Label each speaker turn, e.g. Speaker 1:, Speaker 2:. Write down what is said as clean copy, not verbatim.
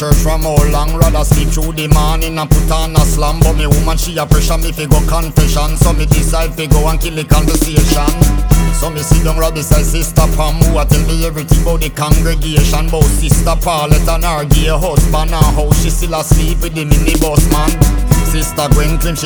Speaker 1: church from how long. Rather sleep through the morning and put on a slam. But me woman she a pressure me fi go confession. So me decide fi go and kill the conversation. So me sit down right beside Sister Pam, who a tell me everything about the congregation. About Sister Paulette and her gay husband, and how she still asleep with the minibus man. Sister Gwen claim she